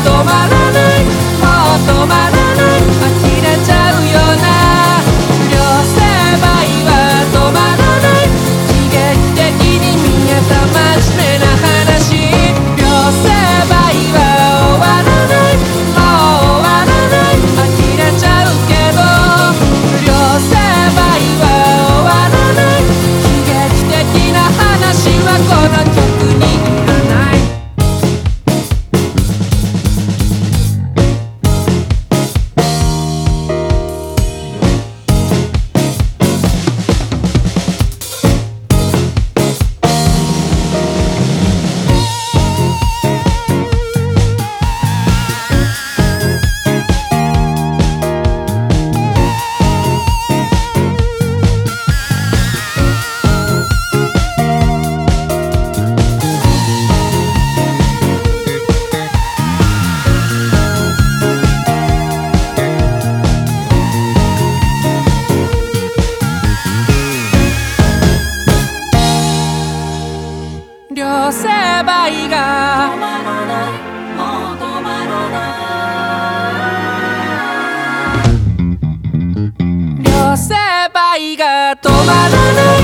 止まらない、もう止まらない、呆れちゃうよな。両成敗は止まらない、悲劇的に見えた真面目な話。両成敗は終わらない、もう終わらない、呆れちゃうけど。両成敗は終わらない、悲劇的な話はこの曲にいらない。両成敗が止まらない、もう止まらない。両成敗が止まらない。